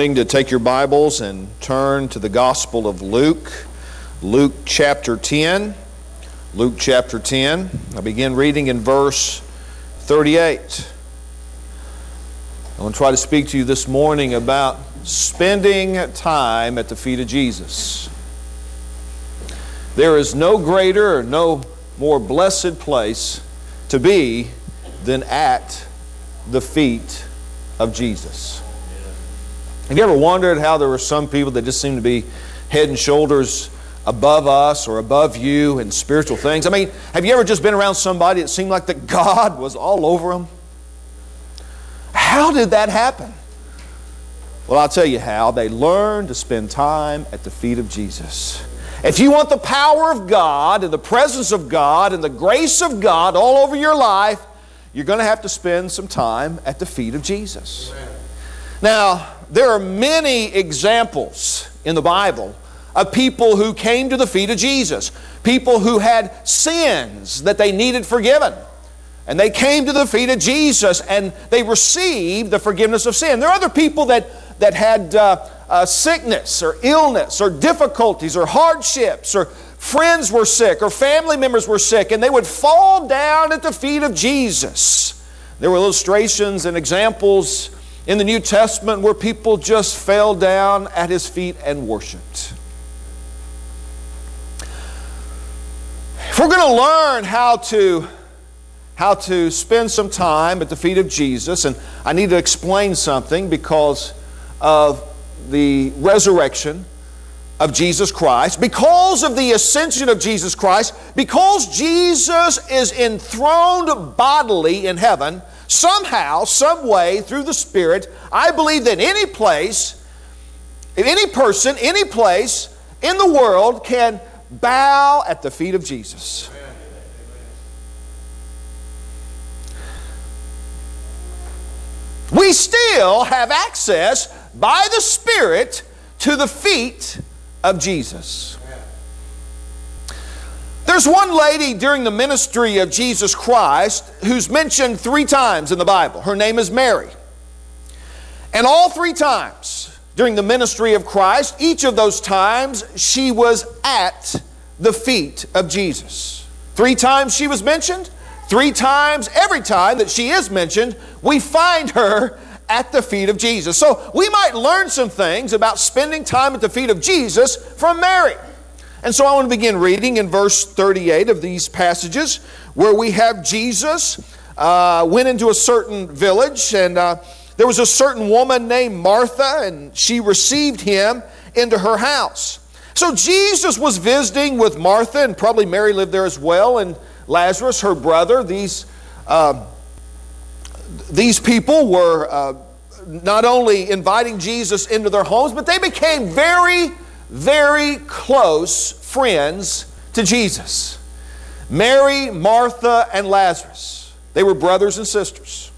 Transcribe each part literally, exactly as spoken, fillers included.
To take your Bibles and turn to the Gospel of Luke, Luke chapter ten. Luke chapter ten. I'll begin reading in verse thirty-eight. I want to try to speak to you this morning about spending time at the feet of Jesus. There is no greater or no more blessed place to be than at the feet of Jesus. Have you ever wondered how there were some people that just seem to be head and shoulders above us or above you in spiritual things? I mean, have you ever just been around somebody that seemed like that God was all over them? How did that happen? Well, I'll tell you how. They learned to spend time at the feet of Jesus. If you want the power of God and the presence of God and the grace of God all over your life, you're going to have to spend some time at the feet of Jesus. Amen. Now, there are many examples in the Bible of people who came to the feet of Jesus. People who had sins that they needed forgiven. And they came to the feet of Jesus and they received the forgiveness of sin. There are other people that, that had uh, uh, sickness or illness or difficulties or hardships, or friends were sick or family members were sick, and they would fall down at the feet of Jesus. There were illustrations and examples in the New Testament where people just fell down at His feet and worshiped. If we're going to learn how to, how to spend some time at the feet of Jesus, and I need to explain something because of the resurrection of Jesus Christ, because of the ascension of Jesus Christ, because Jesus is enthroned bodily in heaven, somehow, some way, through the Spirit, I believe that any place, any person, any place in the world can bow at the feet of Jesus. We still have access by the Spirit to the feet of Jesus. There's one lady during the ministry of Jesus Christ who's mentioned three times in the Bible. Her name is Mary. And all three times during the ministry of Christ, each of those times, she was at the feet of Jesus. Three times she was mentioned. Three times, every time that she is mentioned, we find her at the feet of Jesus. So we might learn some things about spending time at the feet of Jesus from Mary. And so I want to begin reading in verse thirty-eight of these passages where we have Jesus uh, went into a certain village, and uh, there was a certain woman named Martha, and she received him into her house. So Jesus was visiting with Martha, and probably Mary lived there as well, and Lazarus, her brother. These, uh, these people were uh, not only inviting Jesus into their homes, but they became very very close friends to Jesus. Mary, Martha, and Lazarus. They were brothers and sisters.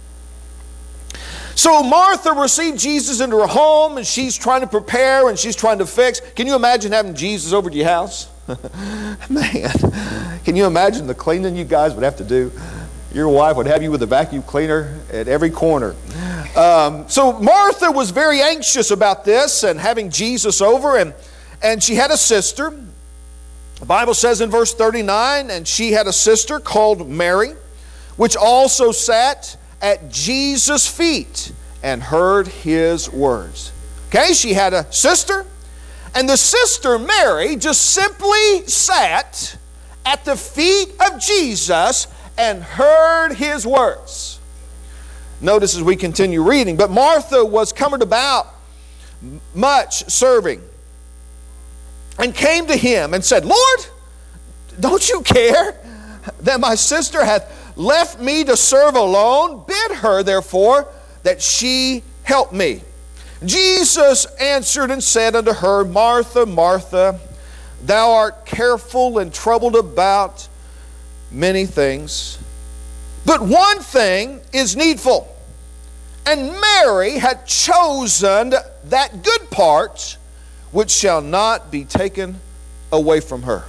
So Martha received Jesus into her home, and she's trying to prepare and she's trying to fix. Can you imagine having Jesus over to your house? Man, can you imagine the cleaning you guys would have to do? Your wife would have you with a vacuum cleaner at every corner. Um, so Martha was very anxious about this and having Jesus over, and, and she had a sister. The Bible says in verse thirty-nine, and she had a sister called Mary, which also sat at Jesus' feet and heard His words. Okay, she had a sister, and the sister Mary just simply sat at the feet of Jesus and heard His words. Notice as we continue reading, but Martha was coming about much serving, and came to Him and said, Lord, don't you care that my sister hath left me to serve alone? Bid her therefore that she help me. Jesus answered and said unto her, Martha, Martha, thou art careful and troubled about many things, but one thing is needful. And Mary had chosen that good part which shall not be taken away from her.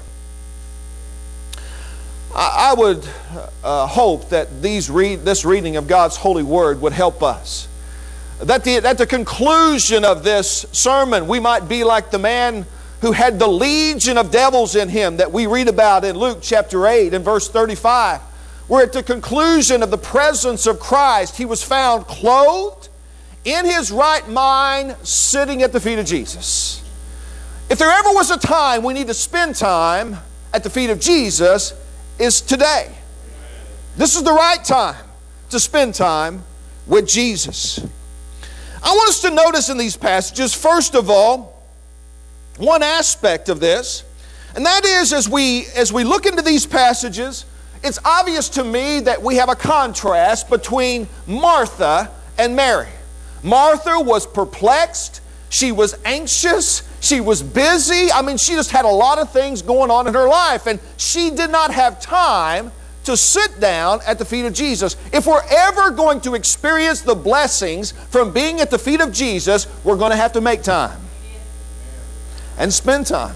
I, I would uh, hope that these read, this reading of God's holy word would help us that the, at the conclusion of this sermon, we might be like the man who had the legion of devils in him that we read about in Luke chapter eight and verse thirty-five, where at the conclusion of the presence of Christ, he was found clothed, in his right mind, sitting at the feet of Jesus. If there ever was a time we need to spend time at the feet of Jesus, is today. This is the right time to spend time with Jesus. I want us to notice in these passages, first of all, one aspect of this, and that is as we, as we look into these passages, it's obvious to me that we have a contrast between Martha and Mary. Martha was perplexed, she was anxious, she was busy. I mean, she just had a lot of things going on in her life, and she did not have time to sit down at the feet of Jesus. If we're ever going to experience the blessings from being at the feet of Jesus, we're going to have to make time and spend time.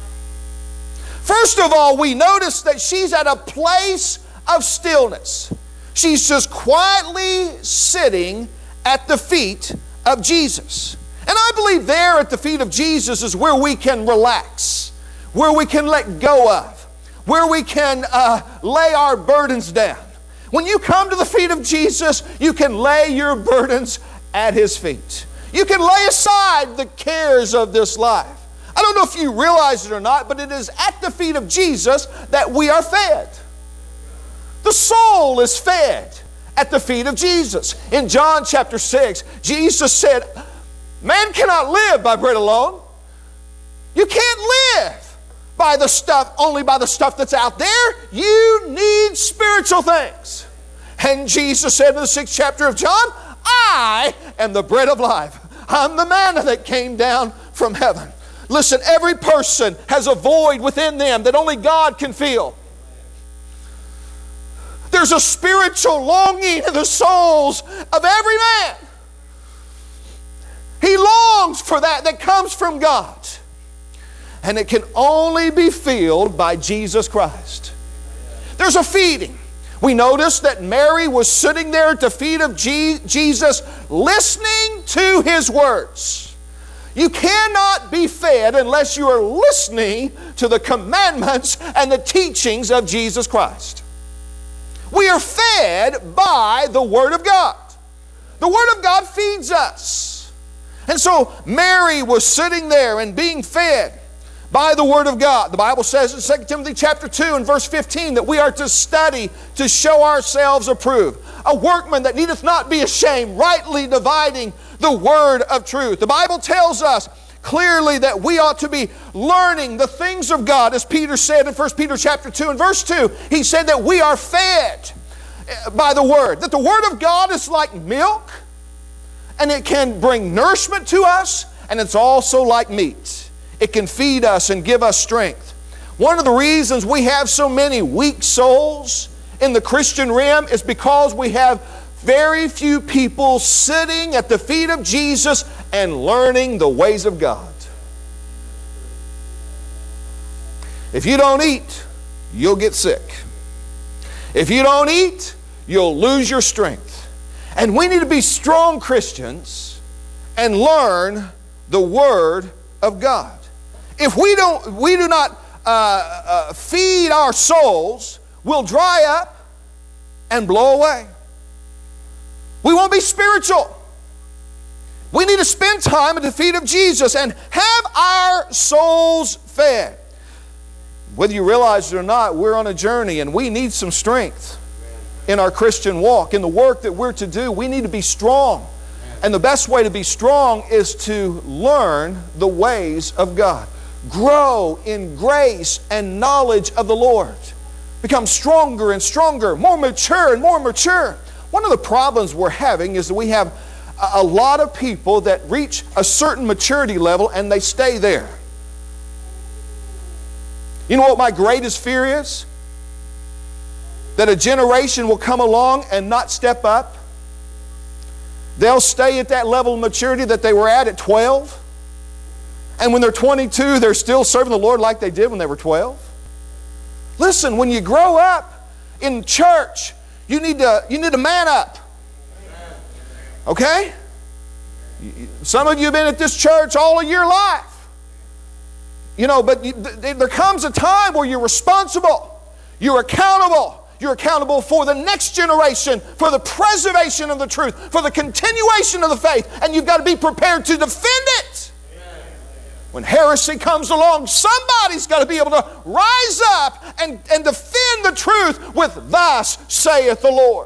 First of all, we notice that she's at a place of stillness. She's just quietly sitting at the feet of Jesus. And I believe there at the feet of Jesus is where we can relax, where we can let go of, where we can uh, lay our burdens down. When you come to the feet of Jesus, you can lay your burdens at His feet. You can lay aside the cares of this life. I don't know if you realize it or not, but it is at the feet of Jesus that we are fed. The soul is fed at the feet of Jesus. In John chapter six, Jesus said, man cannot live by bread alone. You can't live by the stuff, only by the stuff that's out there. You need spiritual things. And Jesus said in the sixth chapter of John, I am the bread of life. I'm the manna that came down from heaven. Listen, every person has a void within them that only God can fill. There's a spiritual longing in the souls of every man. He longs for that that comes from God. And it can only be filled by Jesus Christ. There's a feeding. We notice that Mary was sitting there at the feet of Jesus listening to His words. You cannot be fed unless you are listening to the commandments and the teachings of Jesus Christ. We are fed by the Word of God. The Word of God feeds us. And so Mary was sitting there and being fed by the Word of God. The Bible says in Second Timothy chapter two and verse fifteen that we are to study to show ourselves approved. A workman that needeth not be ashamed, rightly dividing the word of truth. The Bible tells us clearly that we ought to be learning the things of God. As Peter said in First Peter chapter two and verse two, he said that we are fed by the Word. That the Word of God is like milk, and it can bring nourishment to us, and it's also like meat. It can feed us and give us strength. One of the reasons we have so many weak souls in the Christian realm is because we have very few people sitting at the feet of Jesus and learning the ways of God. If you don't eat, you'll get sick. If you don't eat, you'll lose your strength. And we need to be strong Christians and learn the Word of God. If we don't, we do not uh, uh, feed our souls, we'll dry up and blow away. We won't be spiritual. We need to spend time at the feet of Jesus and have our souls fed. Whether you realize it or not, we're on a journey and we need some strength in our Christian walk. In the work that we're to do, we need to be strong. And the best way to be strong is to learn the ways of God. Grow in grace and knowledge of the Lord. Become stronger and stronger, more mature and more mature. One of the problems we're having is that we have a lot of people that reach a certain maturity level and they stay there. You know what my greatest fear is? That a generation will come along and not step up. They'll stay at that level of maturity that they were at at twelve. And when they're twenty-two, they're still serving the Lord like they did when they were twelve. Listen, when you grow up in church, you need to, you need to man up. Okay? Some of you have been at this church all of your life. You know, but you, th- there comes a time where you're responsible. You're accountable. You're accountable for the next generation, for the preservation of the truth, for the continuation of the faith. And you've got to be prepared to defend it. When heresy comes along, somebody's got to be able to rise up and, and defend the truth with "Thus saith the Lord."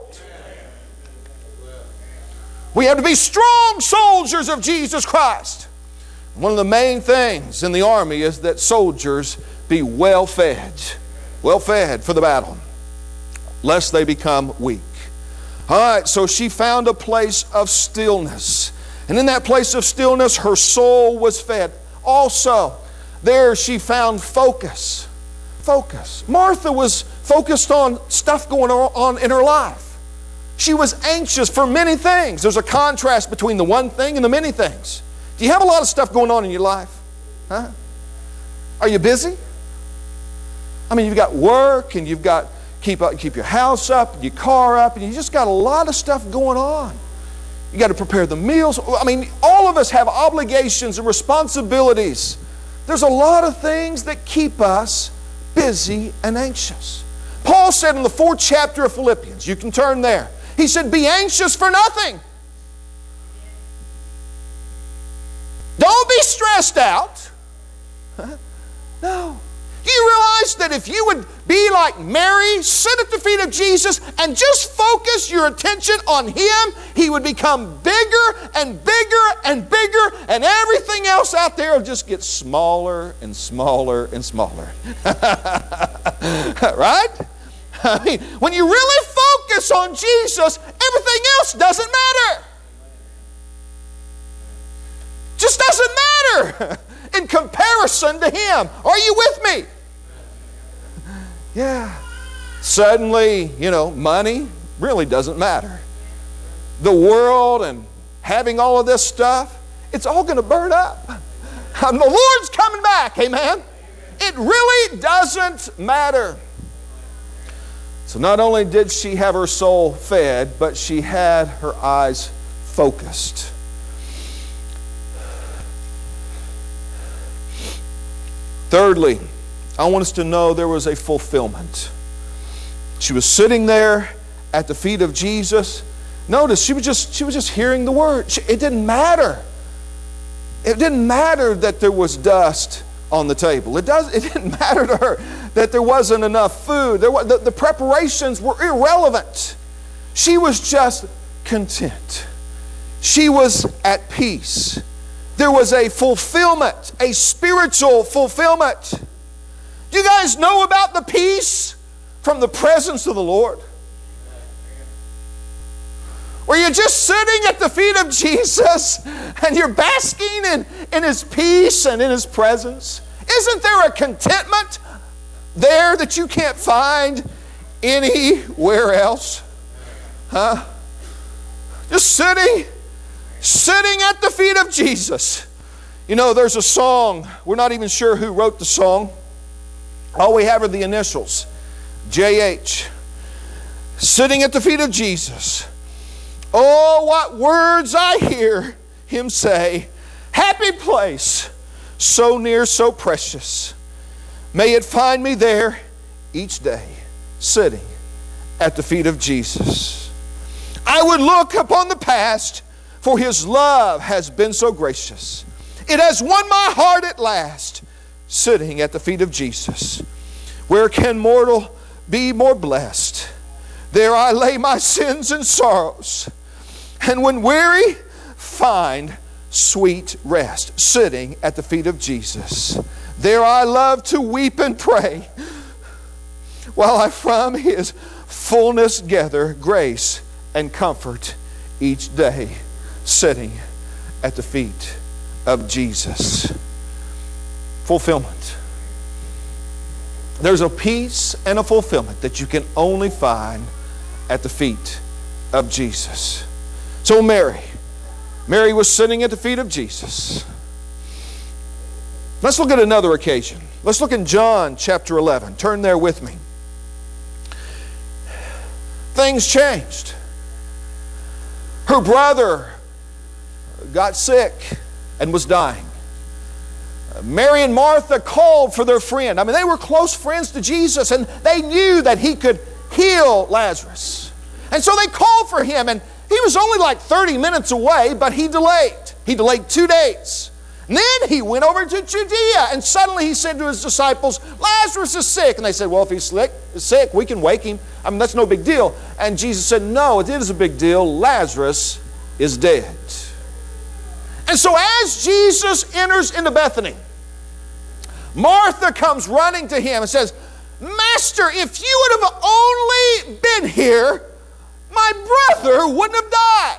We have to be strong soldiers of Jesus Christ. One of the main things in the army is that soldiers be well fed. Well fed for the battle, lest they become weak. All right, so she found a place of stillness. And in that place of stillness, her soul was fed. Also, there she found focus. Focus. Martha was focused on stuff going on in her life. She was anxious for many things. There's a contrast between the one thing and the many things. Do you have a lot of stuff going on in your life? Huh? Are you busy? I mean, you've got work, and you've got keep up, keep your house up, and your car up, and you just got a lot of stuff going on. You got to prepare the meals. I mean, all of us have obligations and responsibilities. There's a lot of things that keep us busy and anxious. Paul said in the fourth chapter of Philippians, you can turn there. He said, be anxious for nothing. Don't be stressed out. Huh? No. Do you realize that if you would be like Mary, sit at the feet of Jesus and just focus your attention on Him, He would become bigger and bigger and bigger, and everything else out there will just get smaller and smaller and smaller. Right? I mean, when you really focus on Jesus, everything else doesn't matter. Just doesn't matter in comparison to Him. Are you with me? Yeah. Suddenly, you know, money really doesn't matter. The world and having all of this stuff, it's all going to burn up. Um, the Lord's coming back, amen? It really doesn't matter. So not only did she have her soul fed, but she had her eyes focused. Thirdly, I want us to know there was a fulfillment. She was sitting there at the feet of Jesus. Notice, she was just, she was just hearing the word. She, it didn't matter. It didn't matter that there was dust on the table. It, does, it didn't matter to her that there wasn't enough food. There was, the, the preparations were irrelevant. She was just content. She was at peace. There was a fulfillment, a spiritual fulfillment. Do you guys know about the peace from the presence of the Lord? Where you're just sitting at the feet of Jesus and you're basking in, in His peace and in His presence. Isn't there a contentment there that you can't find anywhere else? Huh? Just sitting, sitting at the feet of Jesus. You know, there's a song, we're not even sure who wrote the song. All we have are the initials, J H. Sitting at the feet of Jesus. Oh, what words I hear Him say. Happy place, so near, so precious. May it find me there each day, sitting at the feet of Jesus. I would look upon the past, for His love has been so gracious. It has won my heart at last, sitting at the feet of Jesus. Where can mortal be more blessed? There I lay my sins and sorrows, and when weary, find sweet rest, sitting at the feet of Jesus. There I love to weep and pray, while I from His fullness gather grace and comfort each day, sitting at the feet of Jesus. Fulfillment. There's a peace and a fulfillment that you can only find at the feet of Jesus. So Mary, Mary was sitting at the feet of Jesus. Let's look at another occasion. Let's look in John chapter eleven. Turn there with me. Things changed. Her brother, got sick and was dying. Mary and Martha called for their friend. I mean, they were close friends to Jesus, and they knew that he could heal Lazarus. And so they called for him, and he was only like thirty minutes away, but he delayed. He delayed two days. And then he went over to Judea, and suddenly he said to his disciples, Lazarus is sick. And they said, well, if he's sick, we can wake him. I mean, that's no big deal. And Jesus said, no, it is a big deal. Lazarus is dead. And so as Jesus enters into Bethany, Martha comes running to him and says, Master, if you would have only been here, my brother wouldn't have died.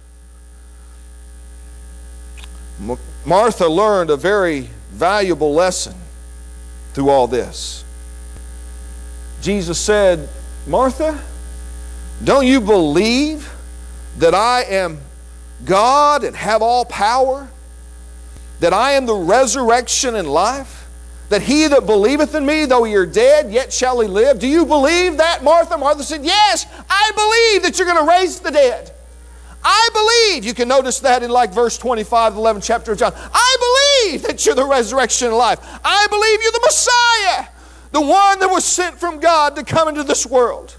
Martha learned a very valuable lesson through all this. Jesus said, Martha, don't you believe that I am God and have all power? That I am the resurrection and life? That he that believeth in me, though he are dead, yet shall he live? Do you believe that, Martha? Martha said, yes, I believe that you're going to raise the dead. I believe. You can notice that in like verse twenty-five, the eleventh chapter of John. I believe that you're the resurrection and life. I believe you're the Messiah, the one that was sent from God to come into this world.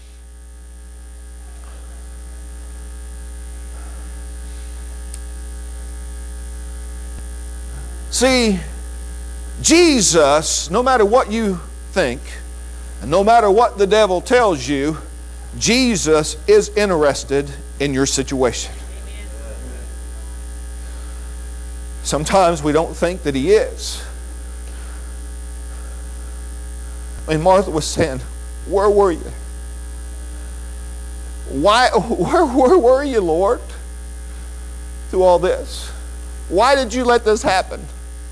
See, Jesus, no matter what you think, and no matter what the devil tells you, Jesus is interested in your situation. Sometimes we don't think that he is. I mean, Martha was saying, where were you? Why, where, where were you, Lord, through all this? Why did you let this happen?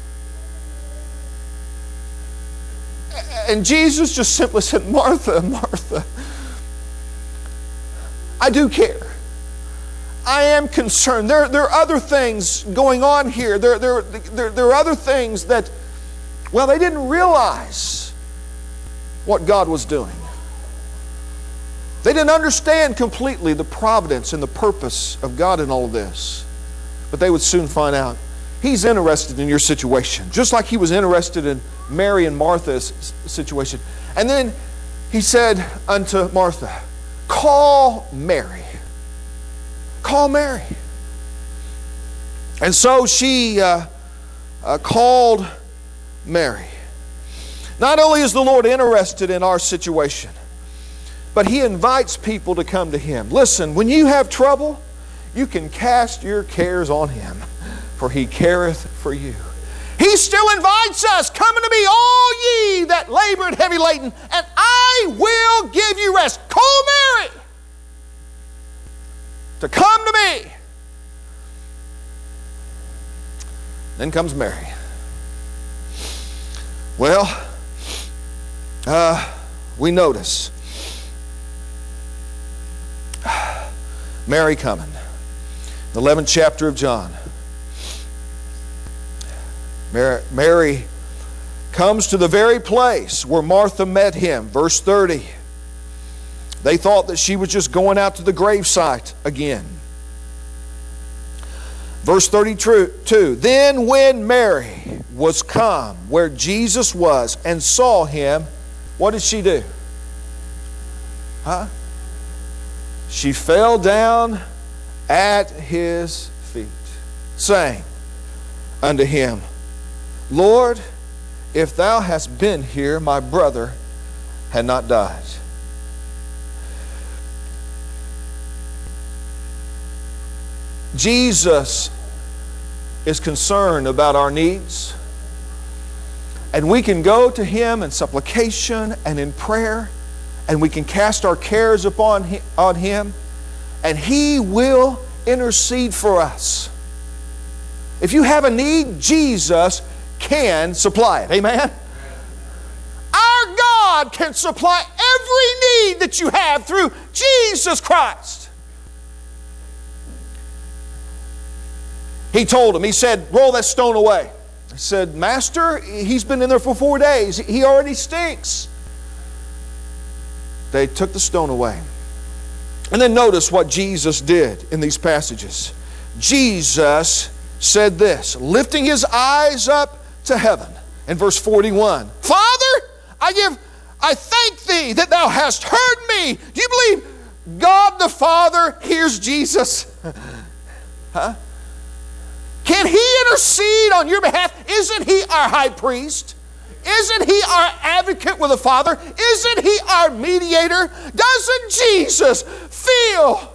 And Jesus just simply said, Martha, Martha, I do care. I am concerned. There, there are other things going on here. There, there, there, there are other things that, well, they didn't realize what God was doing. They didn't understand completely the providence and the purpose of God in all of this. But they would soon find out. He's interested in your situation, just like he was interested in Mary and Martha's situation. And then he said unto Martha, call Mary. Call Mary. And so she uh, uh, called Mary. Not only is the Lord interested in our situation, but he invites people to come to him. Listen, when you have trouble, you can cast your cares on him, for he careth for you. He still invites us, come unto me, all ye that labor and heavy laden, and I will give you rest. Call Mary to come to me. Then comes Mary. Well, uh, we notice Mary coming. The eleventh chapter of John. Mary, Mary comes to the very place where Martha met him. Verse thirty. They thought that she was just going out to the gravesite again. Verse thirty-two. Then when Mary was come where Jesus was and saw him, what did she do? Huh? She fell down at his feet, saying unto him, Lord, if thou hadst been here, my brother had not died. Jesus is concerned about our needs, and we can go to him in supplication and in prayer, and we can cast our cares upon him, on him, and he will intercede for us. If you have a need, Jesus can supply it. Amen? Our God can supply every need that you have through Jesus Christ. He told him, he said, roll that stone away. He said, Master, he's been in there for four days. He already stinks. They took the stone away. And then notice what Jesus did in these passages. Jesus said this, lifting his eyes up to heaven. In verse forty-one, Father, I give, I thank thee that thou hast heard me. Do you believe God the Father hears Jesus? Huh? Can he intercede on your behalf? Isn't he our high priest? Isn't he our advocate with the Father? Isn't he our mediator? Doesn't Jesus feel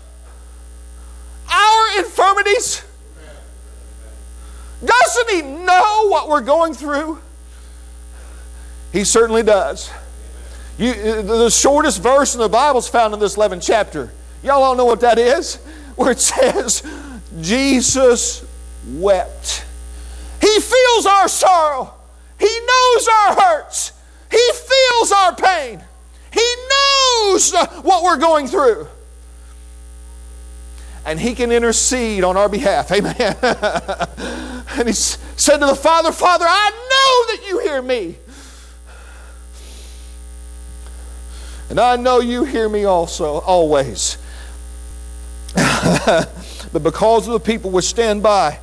our infirmities? Doesn't he know what we're going through? He certainly does. You, the shortest verse in the Bible is found in this eleventh chapter. Y'all all know what that is? Where it says, Jesus wept. He feels our sorrow. He knows our hurts. He feels our pain. He knows what we're going through. And he can intercede on our behalf. Amen. And he said to the Father, Father, I know that you hear me. And I know you hear me also, always. But because of the people which stand by,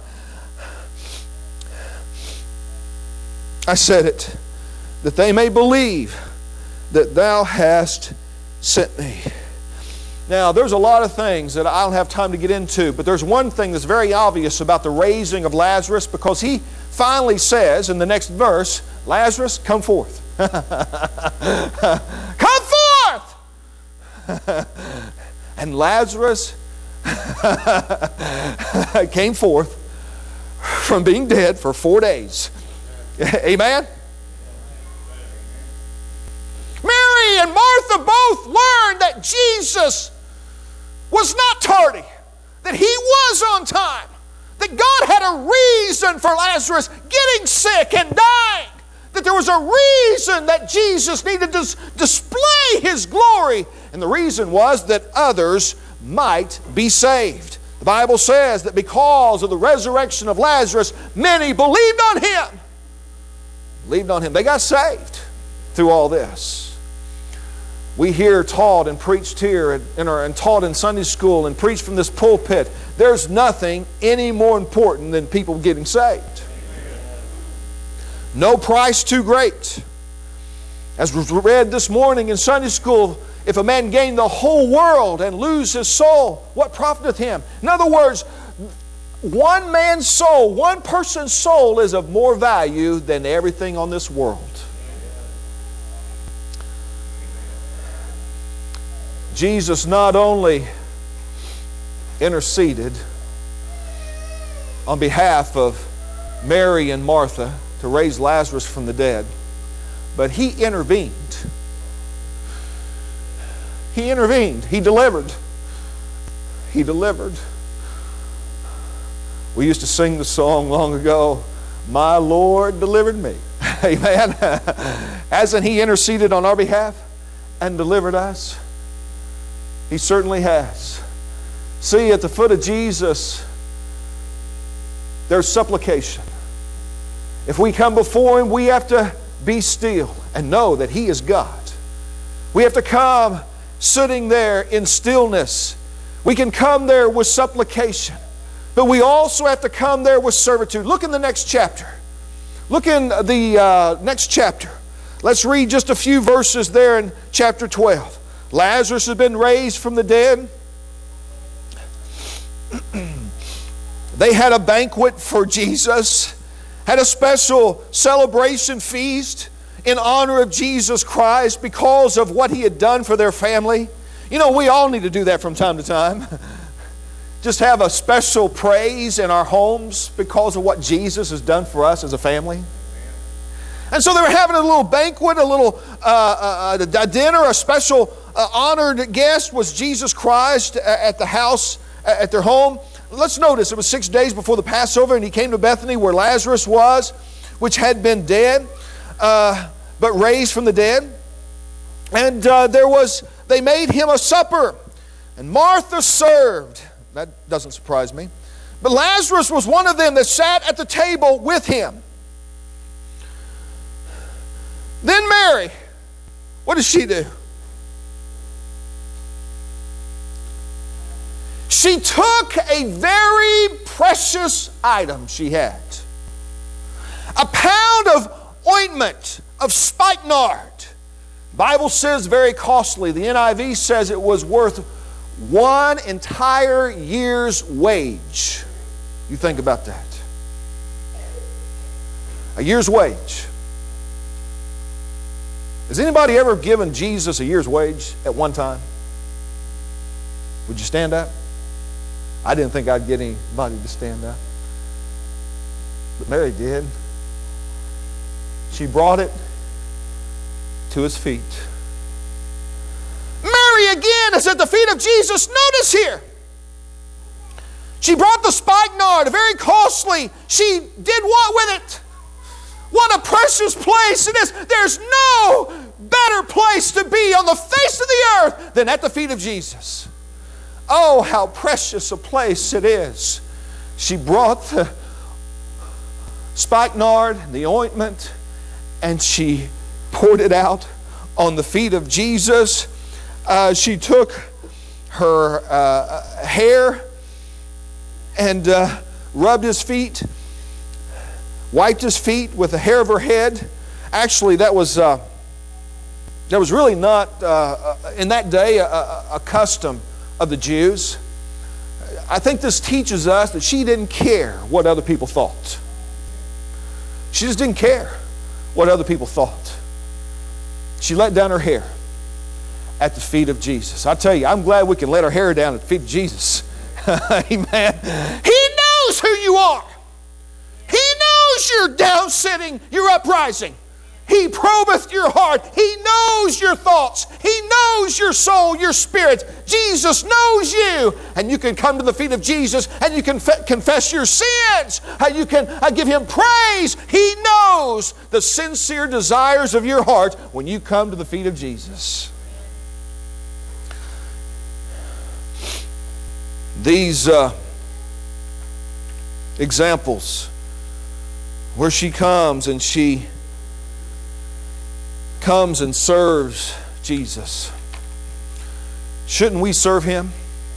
I said it, that they may believe that thou hast sent me. Now, there's a lot of things that I don't have time to get into, but there's one thing that's very obvious about the raising of Lazarus, because he finally says in the next verse, Lazarus, come forth. Come forth! And Lazarus came forth from being dead for four days. Amen? Mary and Martha both learned that Jesus was not tardy, that he was on time, that God had a reason for Lazarus getting sick and dying, that there was a reason that Jesus needed to display his glory, and the reason was that others might be saved. The Bible says that because of the resurrection of Lazarus, many believed on him. Believed on him. They got saved through all this. We hear taught and preached here and, and, are, and taught in Sunday school and preached from this pulpit. There's nothing any more important than people getting saved. No price too great. As was read this morning in Sunday school, if a man gain the whole world and lose his soul, what profiteth him? In other words, one man's soul, one person's soul is of more value than everything on this world. Jesus not only interceded on behalf of Mary and Martha to raise Lazarus from the dead, but he intervened. He intervened. He delivered. He delivered. We used to sing the song long ago, my Lord delivered me. Amen. Hasn't he interceded on our behalf and delivered us? He certainly has. See, at the foot of Jesus, there's supplication. If we come before him, we have to be still and know that he is God. We have to come sitting there in stillness. We can come there with supplication, but we also have to come there with servitude. Look in the next chapter. Look in the uh, next chapter. Let's read just a few verses there in chapter twelve. Lazarus has been raised from the dead. They had a banquet for Jesus, had a special celebration feast in honor of Jesus Christ because of what he had done for their family. You know, we all need to do that from time to time. Just have a special praise in our homes because of what Jesus has done for us as a family. And so they were having a little banquet, a little uh, uh, a dinner, a special uh, honored guest was Jesus Christ at the house, at their home. Let's notice it was six days before the Passover, and he came to Bethany where Lazarus was, which had been dead, uh, but raised from the dead. And uh, there was, they made him a supper, and Martha served. That doesn't surprise me. But Lazarus was one of them that sat at the table with him. Then Mary, what does she do? She took a very precious item she had. A pound of ointment of spikenard. The Bible says very costly. The N I V says it was worth one entire year's wage. You think about that. A year's wage. Has anybody ever given Jesus a year's wage at one time? Would you stand up? I didn't think I'd get anybody to stand up. But Mary did. She brought it to his feet. Mary again is at the feet of Jesus. Notice here. She brought the spikenard, very costly. She did what with it? What a precious place it is. There's no better place to be on the face of the earth than at the feet of Jesus. Oh, how precious a place it is. She brought the spikenard, the ointment, and she poured it out on the feet of Jesus. Uh, she took her uh, hair and uh, rubbed his feet, wiped his feet with the hair of her head. Actually, that was uh, that was really not uh, in that day a, a custom of the Jews. I think this teaches us that she didn't care what other people thought. She just didn't care what other people thought. She let down her hair at the feet of Jesus. I tell you, I'm glad we can let our hair down at the feet of Jesus. Amen. He knows who you are. He knows you're down sitting, you're uprising. He probeth your heart. He knows your thoughts. He knows your soul, your spirit. Jesus knows you. And you can come to the feet of Jesus and you can conf- confess your sins. And you can uh, give Him praise. He knows the sincere desires of your heart when you come to the feet of Jesus. These uh, examples where she comes and she comes and serves Jesus. Shouldn't we serve Him?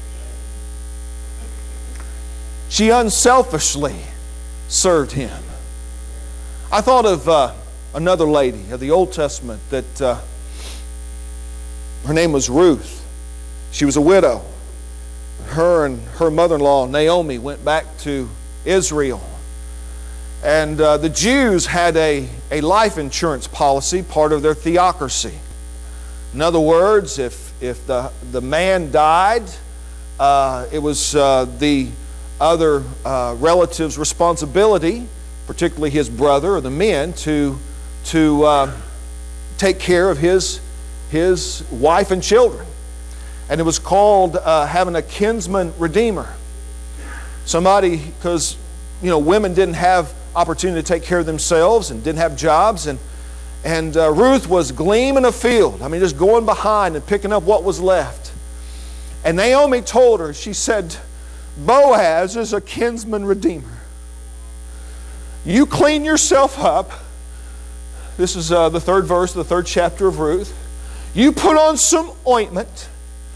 She unselfishly served Him. I thought of uh, another lady of the Old Testament that uh, her name was Ruth. She was a widow. Her and her mother-in-law Naomi went back to Israel. And uh, the Jews had a, a life insurance policy, part of their theocracy. In other words, if, if the, the man died, uh, it was uh, the other uh, relative's responsibility, particularly his brother or the men, to, to uh, take care of his, his wife and children. And it was called uh, having a kinsman redeemer. Somebody, because you know, women didn't have opportunity to take care of themselves and didn't have jobs, and and uh, Ruth was gleaning a field. I mean, just going behind and picking up what was left. And Naomi told her, she said, Boaz is a kinsman redeemer. You clean yourself up. This is uh, the third verse of the third chapter of Ruth. You put on some ointment.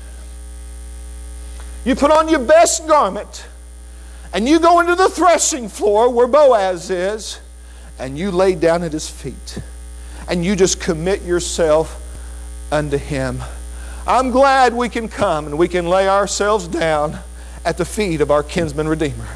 You put on your best garment. And you go into the threshing floor where Boaz is, and you lay down at his feet. And you just commit yourself unto him. I'm glad we can come and we can lay ourselves down at the feet of our kinsman redeemer.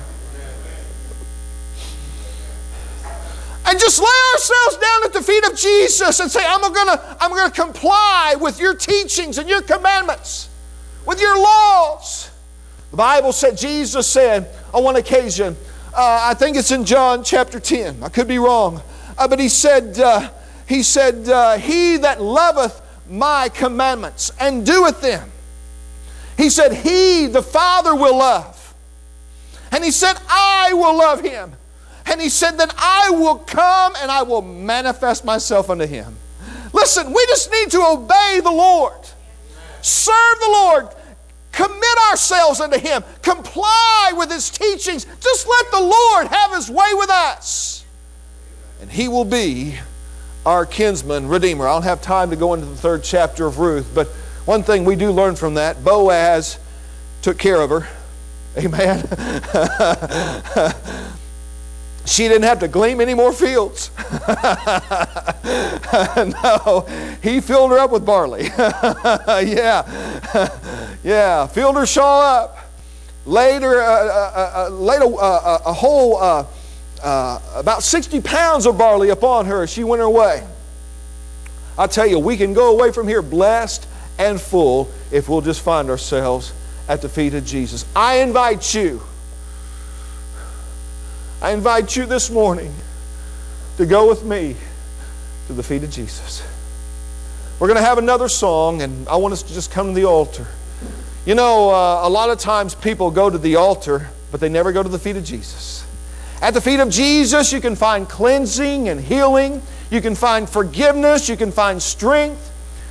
And just lay ourselves down at the feet of Jesus and say, I'm gonna, I'm gonna comply with your teachings and your commandments, with your laws. The Bible said, Jesus said on one occasion, uh, I think it's in John chapter ten, I could be wrong, uh, but he said, uh, he said, uh, he that loveth my commandments and doeth them, he said, he, the Father, will love. And he said, I will love him. And he said that I will come and I will manifest myself unto him. Listen, we just need to obey the Lord. Serve the Lord. Commit ourselves unto Him. Comply with His teachings. Just let the Lord have His way with us. And He will be our kinsman redeemer. I don't have time to go into the third chapter of Ruth, but one thing we do learn from that, Boaz took care of her. Amen. She didn't have to glean any more fields. No, he filled her up with barley. Yeah, yeah, filled her shawl up. Laid her, uh, uh, uh, laid a, uh, a whole, uh, uh, about sixty pounds of barley upon her as she went her way. I tell you, we can go away from here blessed and full if we'll just find ourselves at the feet of Jesus. I invite you, I invite you this morning to go with me to the feet of Jesus. We're going to have another song, and I want us to just come to the altar. You know, uh, a lot of times people go to the altar, but they never go to the feet of Jesus. At the feet of Jesus, you can find cleansing and healing. You can find forgiveness. You can find strength.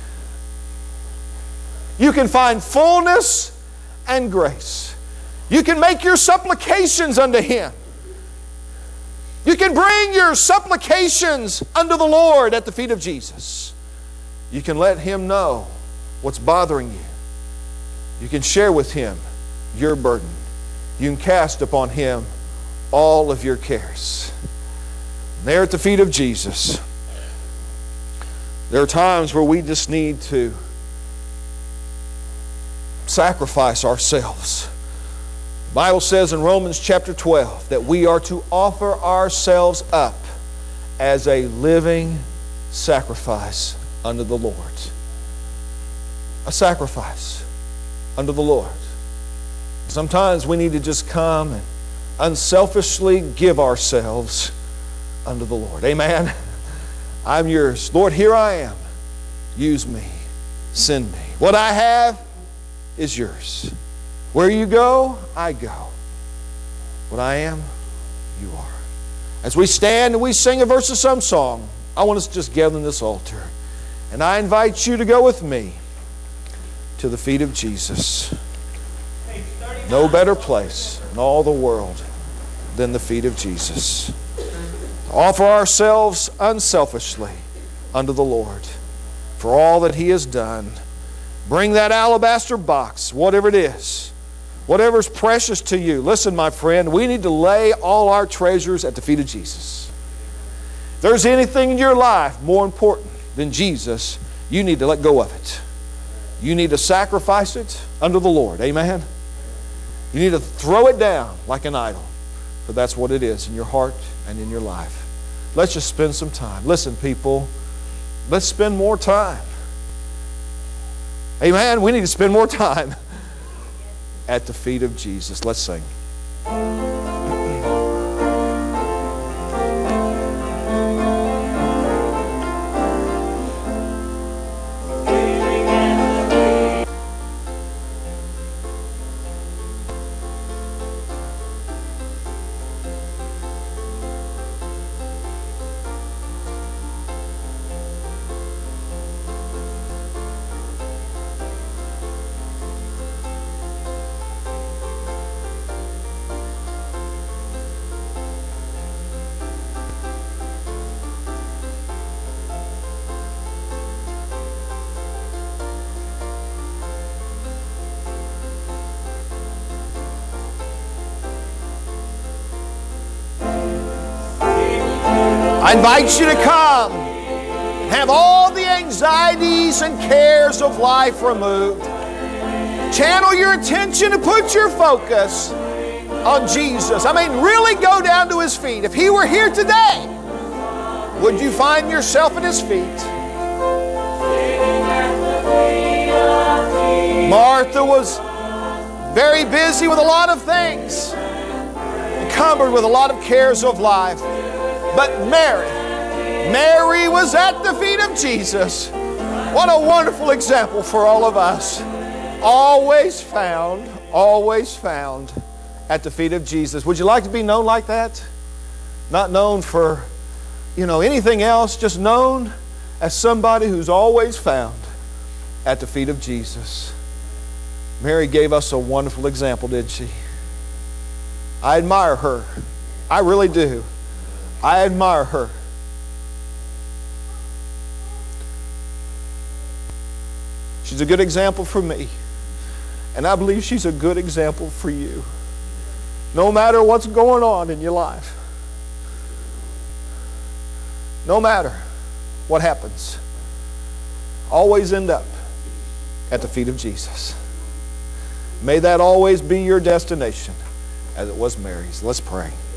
You can find fullness and grace. You can make your supplications unto Him. You can bring your supplications unto the Lord at the feet of Jesus. You can let Him know what's bothering you. You can share with Him your burden. You can cast upon Him all of your cares. There at the feet of Jesus, there are times where we just need to sacrifice ourselves. The Bible says in Romans chapter twelve that we are to offer ourselves up as a living sacrifice unto the Lord. A sacrifice unto the Lord. Sometimes we need to just come and unselfishly give ourselves unto the Lord. Amen. I'm yours. Lord, here I am. Use me. Send me. What I have is yours. Where you go, I go. What I am, you are. As we stand and we sing a verse of some song, I want us to just gather in this altar. And I invite you to go with me to the feet of Jesus. No better place in all the world than the feet of Jesus. Offer ourselves unselfishly unto the Lord for all that He has done. Bring that alabaster box, whatever it is, whatever's precious to you. Listen, my friend, we need to lay all our treasures at the feet of Jesus. If there's anything in your life more important than Jesus, you need to let go of it. You need to sacrifice it unto the Lord. Amen? You need to throw it down like an idol, for that's what it is in your heart and in your life. Let's just spend some time. Listen, people, let's spend more time. Amen? We need to spend more time at the feet of Jesus. Let's sing. I invite you to come, have all the anxieties and cares of life removed. Channel your attention and put your focus on Jesus. I mean, really go down to His feet. If He were here today, would you find yourself at His feet? Martha was very busy with a lot of things, encumbered with a lot of cares of life. But Mary, Mary was at the feet of Jesus. What a wonderful example for all of us. Always found, always found at the feet of Jesus. Would you like to be known like that? Not known for, you know, anything else, just known as somebody who's always found at the feet of Jesus. Mary gave us a wonderful example, didn't she? I admire her. I really do. I admire her. She's a good example for me. And I believe she's a good example for you. No matter what's going on in your life, no matter what happens, always end up at the feet of Jesus. May that always be your destination as it was Mary's. Let's pray.